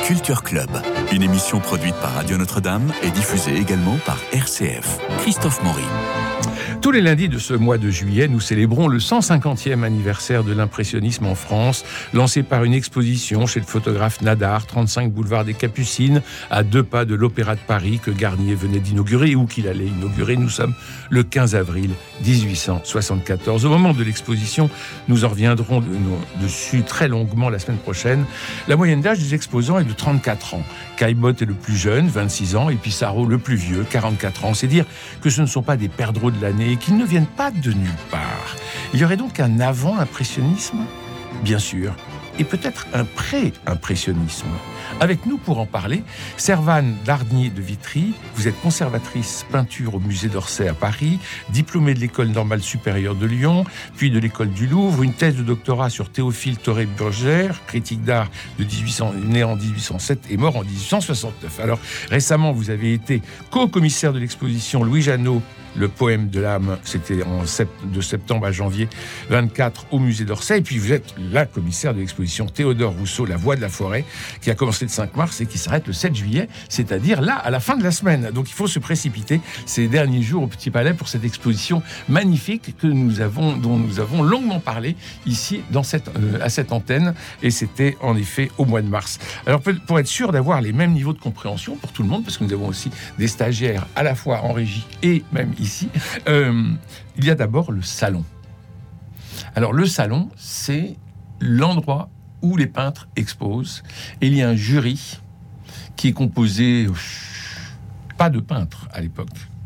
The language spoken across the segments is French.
Culture Club, une émission produite par Radio Notre-Dame et diffusée également par RCF. Christophe Maury. Tous les lundis de ce mois de juillet, nous célébrons le 150e anniversaire de l'impressionnisme en France, lancé par une exposition chez le photographe Nadar, 35 boulevard des Capucines, à 2 pas de l'Opéra de Paris que Garnier venait d'inaugurer, ou qu'il allait inaugurer. Nous sommes le 15 avril 1874. Au moment de l'exposition, nous en reviendrons dessus très longuement la semaine prochaine. La moyenne d'âge des exposants est de 34 ans. Caillebotte est le plus jeune, 26 ans, et Pissarro le plus vieux, 44 ans. C'est dire que ce ne sont pas des perdreaux de l'année et qu'ils ne viennent pas de nulle part. Il y aurait donc un avant-impressionnisme, bien sûr, et peut-être un pré-impressionnisme. Avec nous pour en parler, Servane Darnier de Vitry. Vous êtes conservatrice peinture au musée d'Orsay à Paris, diplômée de l'école normale supérieure de Lyon, puis de l'école du Louvre, une thèse de doctorat sur Théophile Thoré-Burgère, critique d'art né en 1807 et mort en 1869. Alors récemment, vous avez été co-commissaire de l'exposition Louis Jeannot, le poème de l'âme, c'était de septembre à janvier 24 au musée d'Orsay. Et puis vous êtes la commissaire de l'exposition Théodore Rousseau, La Voix de la Forêt, qui a commencé le 5 mars et qui s'arrête le 7 juillet, c'est-à-dire là, à la fin de la semaine. Donc il faut se précipiter ces derniers jours au Petit Palais pour cette exposition magnifique dont nous avons longuement parlé ici à cette antenne. Et c'était en effet au mois de mars. Alors pour être sûr d'avoir les mêmes niveaux de compréhension pour tout le monde, parce que nous avons aussi des stagiaires à la fois en régie et même ici, il y a d'abord le salon. Alors le salon, c'est l'endroit où les peintres exposent. Et il y a un jury qui est composé, pas de peintres à l'époque.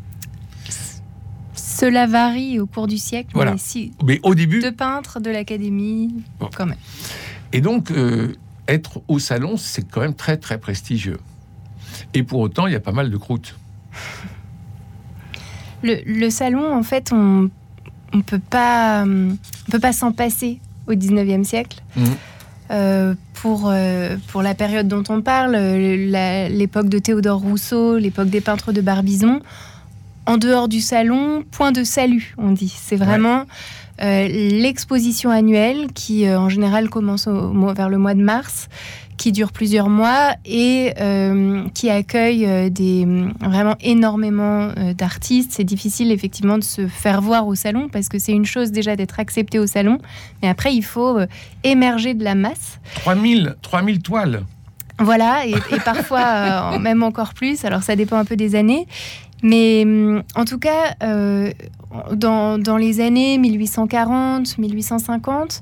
Cela varie au cours du siècle, voilà. Mais au début, de peintres de l'académie, bon. Quand même. Et donc, être au salon, c'est quand même très très prestigieux. Et pour autant, il y a pas mal de croûtes. Le salon, en fait, on peut pas s'en passer au 19e siècle. Pour la période dont on parle, l'époque de Théodore Rousseau, l'époque des peintres de Barbizon, en dehors du salon, point de salut, on dit. C'est vraiment l'exposition annuelle qui, en général, commence vers le mois de mars, qui dure plusieurs mois et qui accueille vraiment énormément d'artistes. C'est difficile effectivement de se faire voir au salon parce que c'est une chose déjà d'être accepté au salon, mais après il faut émerger de la masse. 3000 toiles. Voilà, et parfois même encore plus, alors ça dépend un peu des années. Mais en tout cas, dans les années 1840, 1850,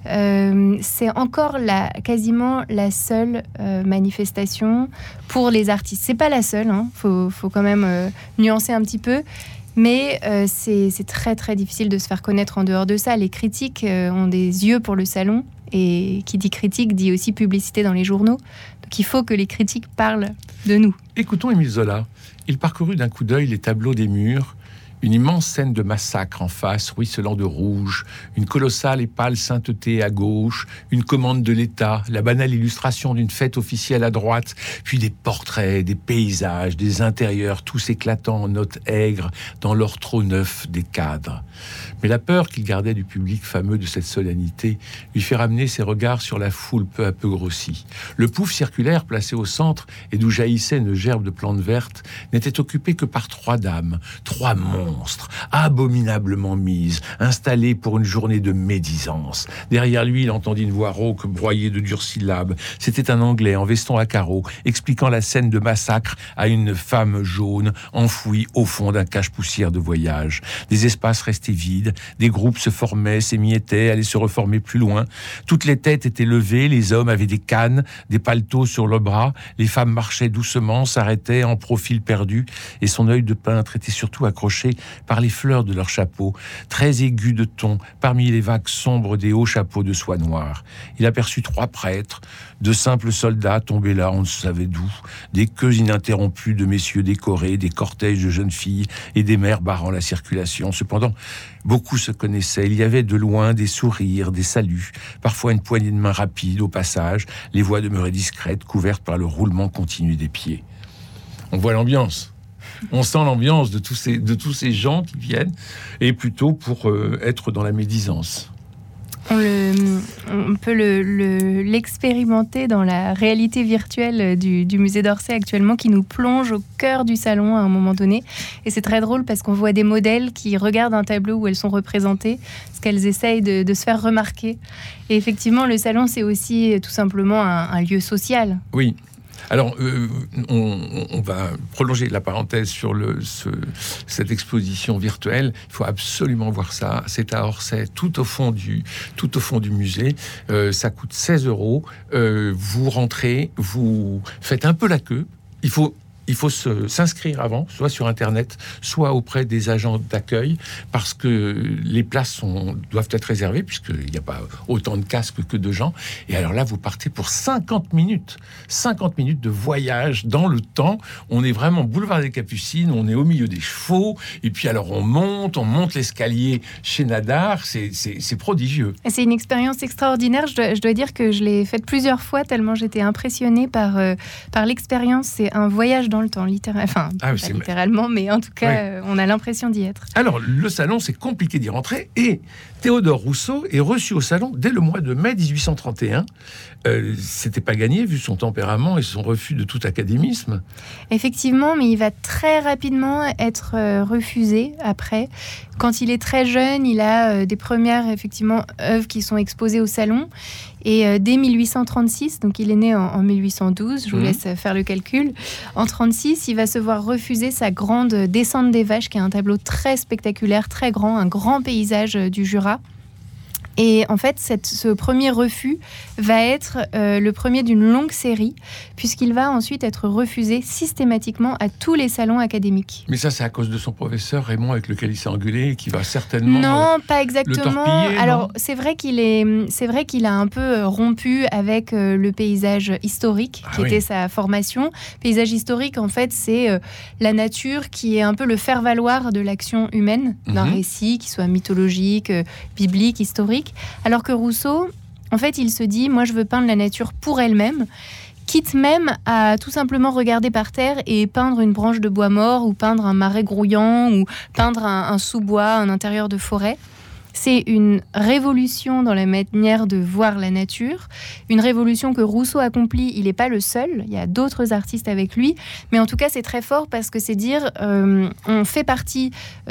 c'est encore quasiment la seule manifestation pour les artistes. C'est pas la seule, hein. Faut quand même nuancer un petit peu, mais c'est très très difficile de se faire connaître en dehors de ça. Les critiques ont des yeux pour le salon, et qui dit critique dit aussi publicité dans les journaux. Donc il faut que les critiques parlent de nous. Écoutons Émile Zola. Il parcourut d'un coup d'œil les tableaux des murs. Une immense scène de massacre en face, ruisselant de rouge, une colossale et pâle sainteté à gauche, une commande de l'État, la banale illustration d'une fête officielle à droite, puis des portraits, des paysages, des intérieurs, tous éclatants en notes aigres dans l'or trop neuf des cadres. Mais la peur qu'il gardait du public fameux de cette solennité lui fait ramener ses regards sur la foule peu à peu grossie. Le pouf circulaire placé au centre et d'où jaillissait une gerbe de plantes vertes n'était occupé que par 3 dames, 3 monstres, abominablement mises, installées pour une journée de médisance. Derrière lui, il entendit une voix rauque broyée de dures syllabes. C'était un Anglais en veston à carreaux, expliquant la scène de massacre à une femme jaune enfouie au fond d'un cache-poussière de voyage. Des espaces restaient vides, des groupes se formaient, s'émiettaient, allaient se reformer plus loin. Toutes les têtes étaient levées, les hommes avaient des cannes, des paletots sur le bras, les femmes marchaient doucement, s'arrêtaient en profil perdu, et son œil de peintre était surtout accroché par les fleurs de leur chapeau, très aigus de ton, parmi les vagues sombres des hauts chapeaux de soie noire. Il aperçut 3 prêtres, de simples soldats tombés là, on ne savait d'où, des queues ininterrompues de messieurs décorés, des cortèges de jeunes filles et des mères barrant la circulation. Cependant, beaucoup se connaissaient. Il y avait de loin des sourires, des saluts, parfois une poignée de main rapide au passage, les voix demeuraient discrètes, couvertes par le roulement continu des pieds. On voit l'ambiance. On sent l'ambiance de tous ces gens qui viennent, et plutôt pour être dans la médisance. On peut l'expérimenter dans la réalité virtuelle du musée d'Orsay actuellement, qui nous plonge au cœur du salon à un moment donné. Et c'est très drôle parce qu'on voit des modèles qui regardent un tableau où elles sont représentées, parce qu'elles essayent de se faire remarquer. Et effectivement, le salon, c'est aussi tout simplement un lieu social. Oui. Alors, on va prolonger la parenthèse sur cette exposition virtuelle. Il faut absolument voir ça. C'est à Orsay, tout au fond du musée. Ça coûte 16 €. Vous rentrez, vous faites un peu la queue. Il faut s'inscrire avant, soit sur Internet, soit auprès des agents d'accueil, parce que les places doivent être réservées, puisqu'il n'y a pas autant de casques que de gens. Et alors là, vous partez pour 50 minutes de voyage dans le temps. On est vraiment boulevard des Capucines, on est au milieu des chevaux, et puis alors on monte l'escalier chez Nadar. C'est prodigieux. Et c'est une expérience extraordinaire. Je dois dire que je l'ai faite plusieurs fois, tellement j'étais impressionnée par l'expérience. C'est un voyage dans le temps, littéralement, mais en tout cas, on a l'impression d'y être. Alors, le salon, c'est compliqué d'y rentrer, et Théodore Rousseau est reçu au salon dès le mois de mai 1831. C'était pas gagné, vu son tempérament et son refus de tout académisme. Effectivement, mais il va très rapidement être refusé après. Quand il est très jeune, il a des premières, effectivement, œuvres qui sont exposées au salon. Et dès 1836, donc il est né en 1812, je vous laisse faire le calcul, en 1836, il va se voir refuser sa grande Descente des Vaches, qui est un tableau très spectaculaire, très grand, un grand paysage du Jura. Et en fait, ce premier refus va être le premier d'une longue série, puisqu'il va ensuite être refusé systématiquement à tous les salons académiques. Mais ça, c'est à cause de son professeur Raymond, avec lequel il s'est engueulé, qui va certainement non, pas exactement. Le torpiller. Alors, c'est vrai qu'il a un peu rompu avec le paysage historique, qui était sa formation. Paysage historique, en fait, c'est la nature qui est un peu le faire-valoir de l'action humaine, d'un récit, qui soit mythologique, biblique, historique. Alors que Rousseau, en fait, il se dit, moi je veux peindre la nature pour elle-même, quitte même à tout simplement regarder par terre et peindre une branche de bois mort, ou peindre un marais grouillant, ou peindre un sous-bois, un intérieur de forêt. C'est une révolution dans la manière de voir la nature, une révolution que Rousseau accomplit. Il n'est pas le seul, il y a d'autres artistes avec lui, mais en tout cas c'est très fort, parce que c'est dire on fait partie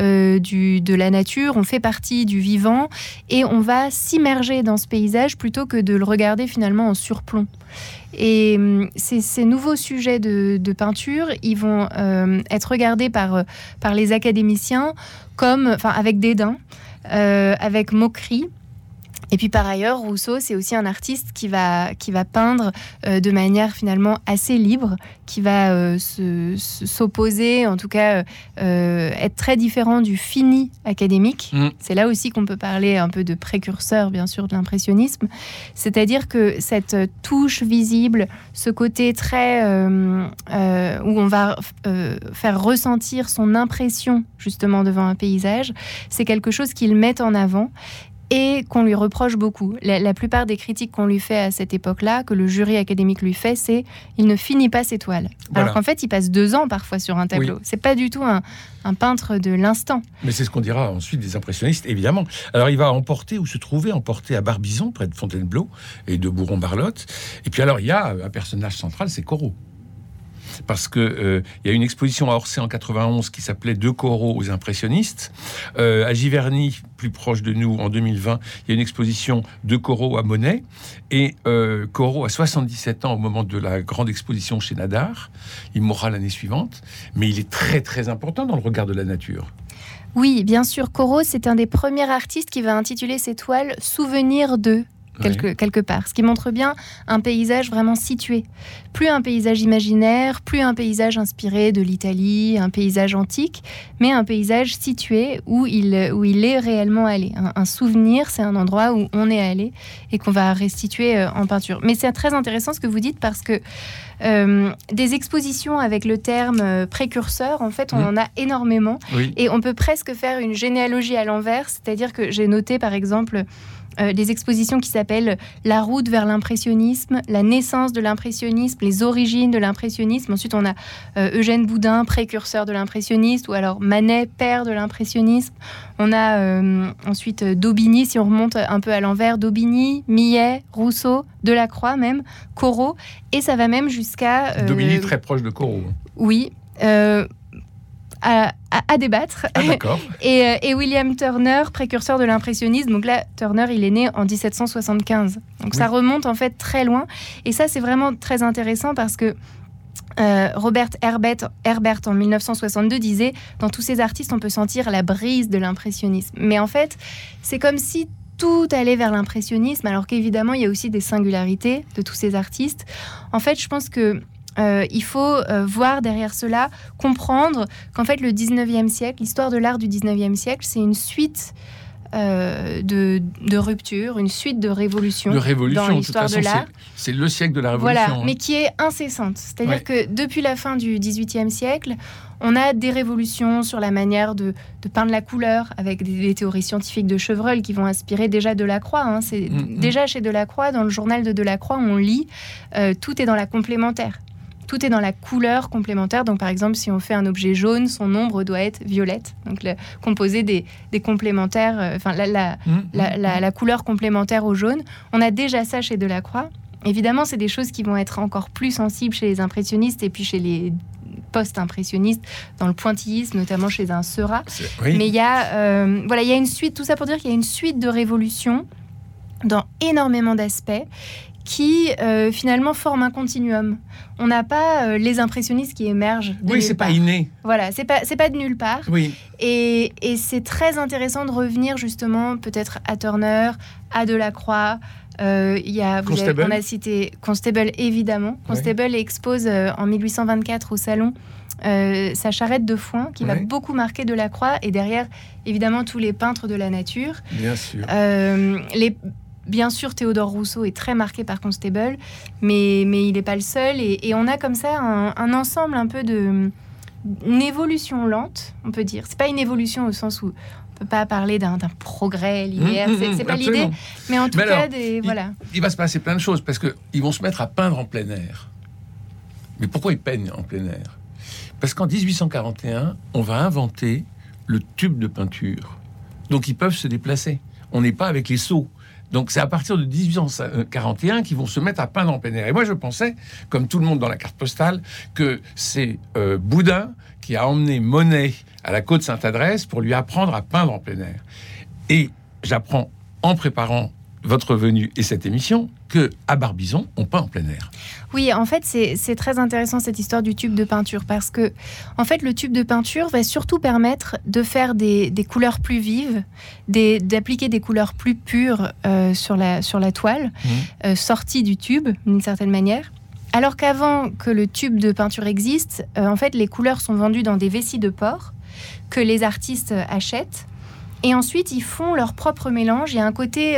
de la nature, on fait partie du vivant, et on va s'immerger dans ce paysage plutôt que de le regarder finalement en surplomb. Et ces nouveaux sujets de peinture, ils vont être regardés par les académiciens avec dédain, avec moquerie. Et puis par ailleurs, Rousseau, c'est aussi un artiste qui va peindre de manière finalement assez libre, qui va s'opposer, en tout cas être très différent du fini académique. C'est là aussi qu'on peut parler un peu de précurseur, bien sûr, de l'impressionnisme. C'est-à-dire que cette touche visible, ce côté très où on va faire ressentir son impression justement devant un paysage, c'est quelque chose qu'il met en avant et qu'on lui reproche beaucoup. La plupart des critiques qu'on lui fait à cette époque-là, que le jury académique lui fait, c'est « il ne finit pas ses toiles ». Alors qu'en fait, il passe 2 ans parfois sur un tableau. C'est pas du tout un peintre de l'instant. Mais c'est ce qu'on dira ensuite des impressionnistes, évidemment. Alors il va emporter à Barbizon, près de Fontainebleau, et de Bourron-Barlotte. Et puis alors, il y a un personnage central, c'est Corot. Parce qu'il y a une exposition à Orsay en 91 qui s'appelait « De Corot aux impressionnistes ». À Giverny, plus proche de nous, en 2020, il y a une exposition de Corot à Monet. Et Corot a 77 ans au moment de la grande exposition chez Nadar. Il mourra l'année suivante. Mais il est très, très important dans le regard de la nature. Oui, bien sûr. Corot, c'est un des premiers artistes qui va intituler ses toiles « Souvenirs de ». Quelque part, ce qui montre bien un paysage vraiment situé. Plus un paysage imaginaire, plus un paysage inspiré de l'Italie, un paysage antique, mais un paysage situé où il est réellement allé. Un souvenir, c'est un endroit où on est allé et qu'on va restituer en peinture. Mais c'est très intéressant ce que vous dites, parce que des expositions avec le terme précurseur, en fait, on en a énormément. Et on peut presque faire une généalogie à l'envers, c'est-à-dire que j'ai noté, par exemple, des expositions qui s'appellent La route vers l'impressionnisme, La naissance de l'impressionnisme, Les origines de l'impressionnisme. Ensuite, on a Eugène Boudin, précurseur de l'impressionnisme, ou alors Manet, père de l'impressionnisme. On a ensuite Daubigny, si on remonte un peu à l'envers, Daubigny, Millet, Rousseau, Delacroix même, Corot, et ça va même jusqu'à... Daubigny, très proche de Corot. Oui, à débattre. Ah, d'accord. Et William Turner, précurseur de l'impressionnisme. Donc là, Turner, il est né en 1775. Donc ça remonte en fait très loin. Et ça, c'est vraiment très intéressant parce que Robert Herbert, en 1962, disait « Dans tous ces artistes, on peut sentir la brise de l'impressionnisme ». Mais en fait, c'est comme si tout allait vers l'impressionnisme, alors qu'évidemment, il y a aussi des singularités de tous ces artistes. En fait, je pense que il faut voir derrière cela, comprendre qu'en fait, le 19e siècle, l'histoire de l'art du 19e siècle, c'est une suite de ruptures, une suite de révolutions dans l'histoire de l'art. C'est le siècle de la révolution. Voilà, mais qui est incessante. C'est-à-dire que depuis la fin du XVIIIe siècle, on a des révolutions sur la manière de peindre la couleur, avec des théories scientifiques de Chevreul qui vont inspirer déjà Delacroix. C'est déjà chez Delacroix, dans le journal de Delacroix, on lit tout est dans la complémentaire. Tout est dans la couleur complémentaire. Donc, par exemple, si on fait un objet jaune, son ombre doit être violette. Donc, composer des complémentaires, la couleur complémentaire au jaune. On a déjà ça chez Delacroix. Évidemment, c'est des choses qui vont être encore plus sensibles chez les impressionnistes et puis chez les post-impressionnistes, dans le pointillisme, notamment chez un Seurat. Mais il y a une suite, tout ça pour dire qu'il y a une suite de révolutions dans énormément d'aspects qui finalement forment un continuum. On n'a pas les impressionnistes qui émergent de nulle part. Pas inné. Voilà, c'est pas de nulle part. Oui. Et c'est très intéressant de revenir justement peut-être à Turner, à Delacroix. On a cité Constable, évidemment. Constable expose en 1824 au Salon sa charrette de foin qui va beaucoup marquer Delacroix, et derrière, évidemment, tous les peintres de la nature. Bien sûr. Bien sûr, Théodore Rousseau est très marqué par Constable, mais il n'est pas le seul. Et on a comme ça un ensemble un peu une évolution lente, on peut dire. C'est pas une évolution au sens où on peut pas parler d'un progrès linéaire, c'est pas l'idée. Mais en tout cas, il va se passer plein de choses, parce qu'ils vont se mettre à peindre en plein air. Mais pourquoi ils peignent en plein air ? Parce qu'en 1841, on va inventer le tube de peinture. Donc ils peuvent se déplacer. On n'est pas avec les seaux. Donc c'est à partir de 1841 qu'ils vont se mettre à peindre en plein air. Et moi je pensais, comme tout le monde dans la carte postale, que c'est Boudin qui a emmené Monet à la côte Sainte-Adresse pour lui apprendre à peindre en plein air. Et j'apprends en préparant votre venue et cette émission que à Barbizon on peint en plein air. Oui, en fait c'est très intéressant cette histoire du tube de peinture, parce que en fait le tube de peinture va surtout permettre de faire des couleurs plus vives, d'appliquer des couleurs plus pures sur la toile, sortie du tube d'une certaine manière. Alors qu'avant que le tube de peinture existe, en fait les couleurs sont vendues dans des vessies de porc que les artistes achètent. Et ensuite, ils font leur propre mélange. Il y a un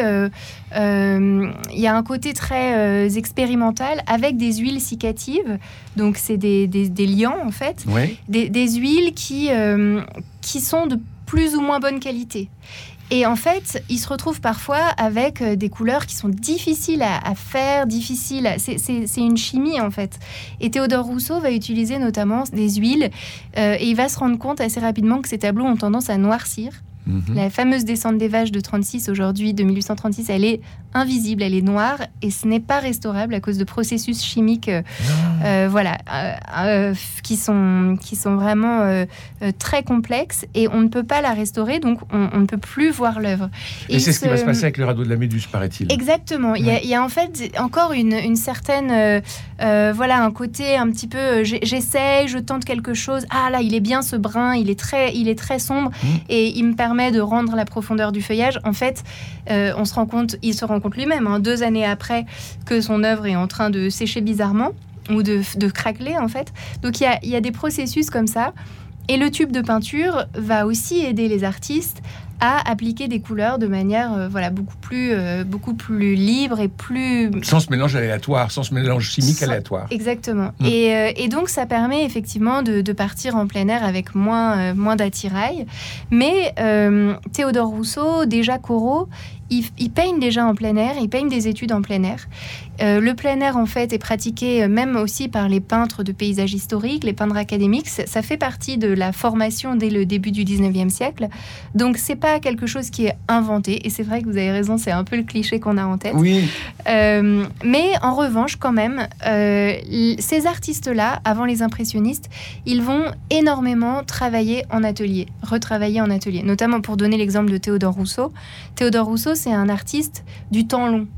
côté très expérimental avec des huiles cicatives. Donc, c'est des liants, en fait. Oui. Des huiles qui sont de plus ou moins bonne qualité. Et en fait, ils se retrouvent parfois avec des couleurs qui sont difficiles à faire, c'est une chimie, en fait. Et Théodore Rousseau va utiliser notamment des huiles et il va se rendre compte assez rapidement que ces tableaux ont tendance à noircir. La fameuse descente des vaches de 36, aujourd'hui, de 1836, elle est invisible, elle est noire, et ce n'est pas restaurable à cause de processus chimiques qui sont vraiment très complexes, et on ne peut pas la restaurer, donc on ne peut plus voir l'œuvre. Et c'est ce qui va se passer avec le radeau de la Méduse, paraît-il. Exactement. Il y a en fait encore une certaine... un côté un petit peu... J'essaye, je tente quelque chose. Ah là, il est bien ce brun, il est très sombre, et il me permet de rendre la profondeur du feuillage. En fait, il se rend compte lui-même, 2 années après, que son œuvre est en train de sécher bizarrement, ou de craqueler, en fait. Donc, il y a des processus comme ça. Et le tube de peinture va aussi aider les artistes à appliquer des couleurs de manière beaucoup plus libre et plus... Sans ce mélange aléatoire, sans ce mélange chimique aléatoire. Exactement. Et donc, ça permet effectivement de partir en plein air avec moins d'attirail. Mais Théodore Rousseau, déjà Corot, il peigne déjà en plein air, il peigne des études en plein air. Le plein air, en fait, est pratiqué même aussi par les peintres de paysages historiques, les peintres académiques. Ça fait partie de la formation dès le début du 19e siècle. Donc, c'est pas quelque chose qui est inventé. Et c'est vrai que vous avez raison, c'est un peu le cliché qu'on a en tête. Oui. Mais en revanche, quand même, ces artistes-là, avant les impressionnistes, ils vont énormément travailler en atelier, retravailler en atelier. Notamment pour donner l'exemple de Théodore Rousseau. Théodore Rousseau, c'est un artiste du temps long.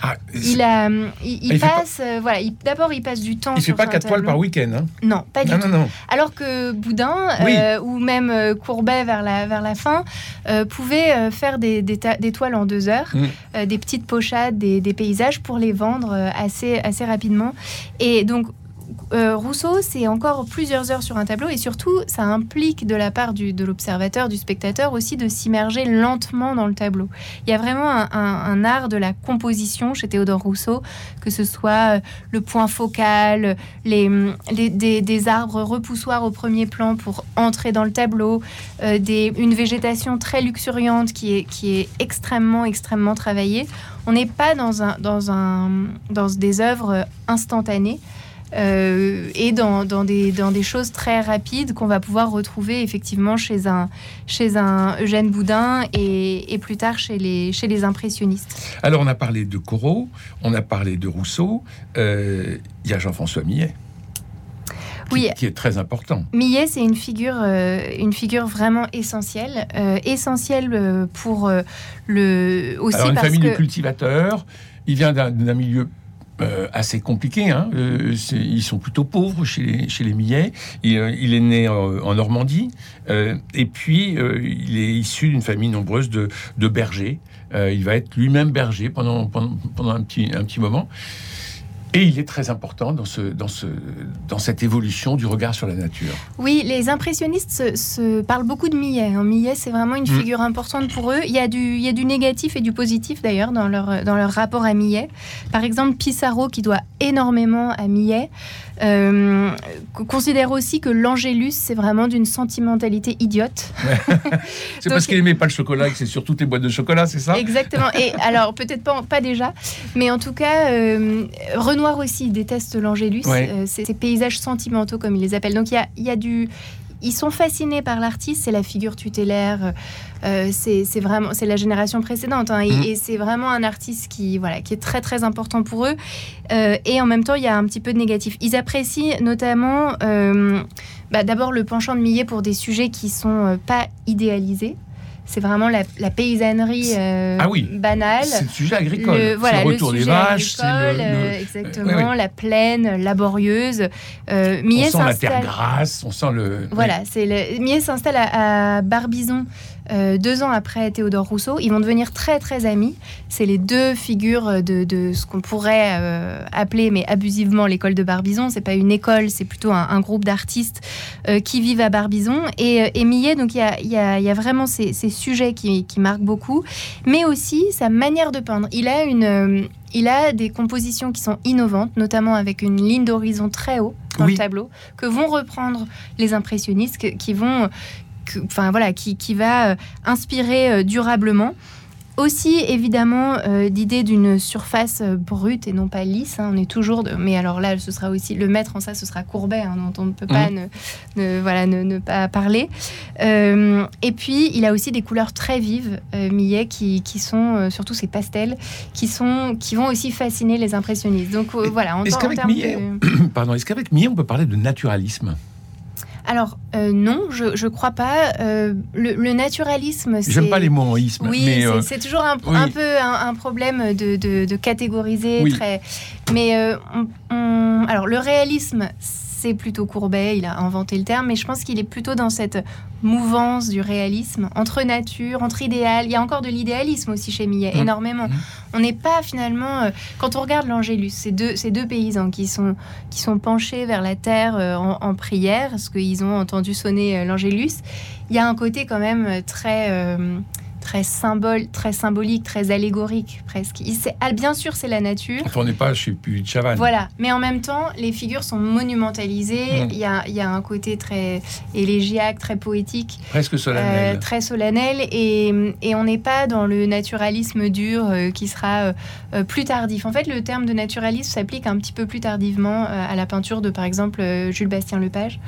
D'abord, il passe du temps. Il ne fait pas 4 toiles par week-end. Hein. Non, pas du tout. Non. Alors que Boudin, ou même Courbet vers la fin, pouvaient faire des toiles en 2 heures, des petites pochades, des paysages pour les vendre assez rapidement. Et donc, Rousseau, c'est encore plusieurs heures sur un tableau et surtout, ça implique de la part de l'observateur, du spectateur aussi de s'immerger lentement dans le tableau. Il y a vraiment un art de la composition chez Théodore Rousseau, que ce soit le point focal, des arbres repoussoirs au premier plan pour entrer dans le tableau, une végétation très luxuriante qui est extrêmement travaillée. On n'est pas dans des œuvres instantanées. Et dans des choses très rapides qu'on va pouvoir retrouver effectivement chez un Eugène Boudin et plus tard chez les impressionnistes. Alors on a parlé de Corot, on a parlé de Rousseau, il y a Jean-François Millet. Qui est très important. Millet, c'est une figure vraiment essentielle, pour aussi Alors, parce une famille que de cultivateurs, il vient d'un milieu assez compliqué. Hein. Ils sont plutôt pauvres chez les Millet. Il est né en Normandie. Et puis, il est issu d'une famille nombreuse de bergers. Il va être lui-même berger pendant un petit moment. Et il est très important dans cette évolution du regard sur la nature. Oui, les impressionnistes se parlent beaucoup de Millet. Millet, c'est vraiment une figure importante pour eux. Il y a du négatif et du positif, d'ailleurs, dans leur rapport à Millet. Par exemple, Pissarro, qui doit énormément à Millet, considère aussi que l'Angélus, c'est vraiment d'une sentimentalité idiote. C'est parce qu'il n'aimait pas le chocolat et que c'est sur toutes les boîtes de chocolat, c'est ça ? Exactement. Et alors, peut-être pas déjà, mais en tout cas... Renoir aussi déteste l'Angélus, ces paysages sentimentaux comme il les appelle. Donc ils sont fascinés par l'artiste, c'est la figure tutélaire, c'est la génération précédente, hein, et c'est vraiment un artiste qui est très très important pour eux. Et en même temps, il y a un petit peu de négatif. Ils apprécient notamment d'abord le penchant de Millet pour des sujets qui sont pas idéalisés. C'est vraiment la paysannerie banale. C'est le sujet agricole. C'est le retour des vaches. Exactement, la plaine laborieuse. Millet on sent la terre grasse, on sent le... Voilà, Millet s'installe à Barbizon 2 ans après Théodore Rousseau. Ils vont devenir très très amis. C'est les deux figures de ce qu'on pourrait appeler, mais abusivement, l'école de Barbizon. C'est pas une école, c'est plutôt un groupe d'artistes qui vivent à Barbizon. Et Millet, donc il y a vraiment ces sujets qui marquent beaucoup, mais aussi sa manière de peindre. Il a des compositions qui sont innovantes, notamment avec une ligne d'horizon très haut dans le tableau, que vont reprendre les impressionnistes, qui va inspirer durablement. Aussi, évidemment, l'idée d'une surface brute et non pas lisse. On est toujours... Mais alors là, ce sera aussi... Le maître en ça, ce sera Courbet, dont on ne peut pas ne pas parler. Et puis, il a aussi des couleurs très vives, Millet, qui sont, surtout ces pastels, qui vont aussi fasciner les impressionnistes. Donc voilà, est-ce qu'avec Millet, on peut parler de naturalisme ? Alors, non, je crois pas. Le naturalisme, c'est... J'aime pas les mots en isme. Oui, mais c'est toujours un peu un problème de catégoriser. Oui. Mais alors, le réalisme, c'est plutôt Courbet, il a inventé le terme, mais je pense qu'il est plutôt dans cette mouvance du réalisme, entre nature, entre idéal. Il y a encore de l'idéalisme aussi chez Millet, énormément. On n'est pas finalement... quand on regarde l'Angélus, ces deux paysans qui sont penchés vers la terre en prière, parce qu'ils ont entendu sonner l'Angélus, il y a un côté quand même très très symbolique, très allégorique presque. Bien sûr, c'est la nature. Enfin, on n'est pas chez Puy de Chavannes. Voilà, mais en même temps, les figures sont monumentalisées. Il y a un côté très élégiaque, très poétique, presque solennel, très solennel, et on n'est pas dans le naturalisme dur qui sera plus tardif. En fait, le terme de naturalisme s'applique un petit peu plus tardivement à la peinture de, par exemple, Jules Bastien-Lepage.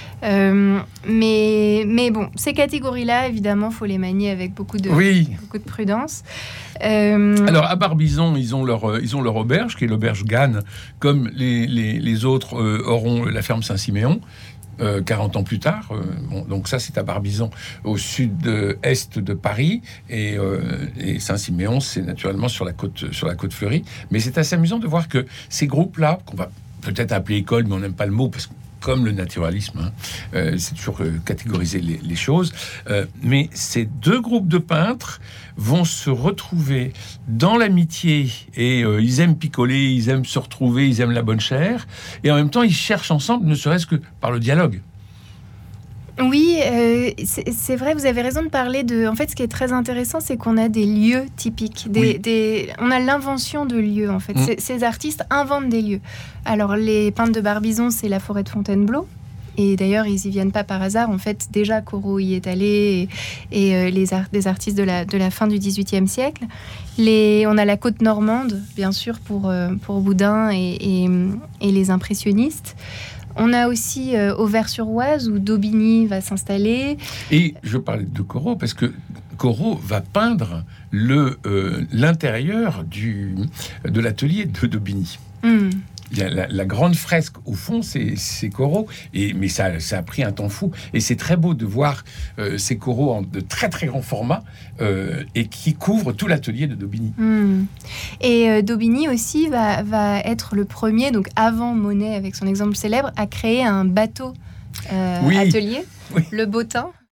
Mais bon, ces catégories-là, évidemment, faut les manier avec beaucoup de prudence. Alors, à Barbizon, ils ont leur auberge, qui est l'auberge Ganne, comme les autres auront la ferme Saint-Siméon. 40 ans plus tard, donc ça c'est à Barbizon, au sud-est de Paris, et Saint-Siméon c'est naturellement sur la côte fleurie. Mais c'est assez amusant de voir que ces groupes-là, qu'on va peut-être appeler école, mais on n'aime pas le mot parce que comme le naturalisme, c'est toujours catégoriser les choses. Mais ces deux groupes de peintres vont se retrouver dans l'amitié et ils aiment picoler, ils aiment se retrouver, ils aiment la bonne chair. Et en même temps, ils cherchent ensemble, ne serait-ce que par le dialogue. Oui, c'est vrai, vous avez raison de parler de... En fait, ce qui est très intéressant, c'est qu'on a des lieux typiques. On a l'invention de lieux, en fait. Ces artistes inventent des lieux. Alors, les peintres de Barbizon, c'est la forêt de Fontainebleau. Et d'ailleurs, ils y viennent pas par hasard. En fait, déjà, Corot y est allé, et des artistes de la fin du XVIIIe siècle. On a la côte normande, bien sûr, pour Boudin et les impressionnistes. On a aussi Auvers-sur-Oise, où Daubigny va s'installer. Et je parlais de Corot, parce que Corot va peindre l'intérieur de l'atelier de Daubigny. Il y a la grande fresque au fond, c'est Corot, mais ça a pris un temps fou. Et c'est très beau de voir ces Corot de très très grand format et qui couvrent tout l'atelier de Daubigny. Et Daubigny aussi va être le premier, donc avant Monet avec son exemple célèbre, à créer un bateau atelier, le Bottin.